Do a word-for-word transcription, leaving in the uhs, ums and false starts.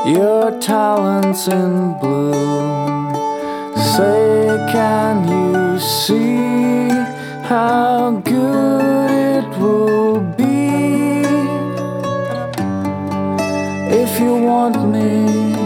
your talents in bloom. Say, can you see how good it will be if you want me?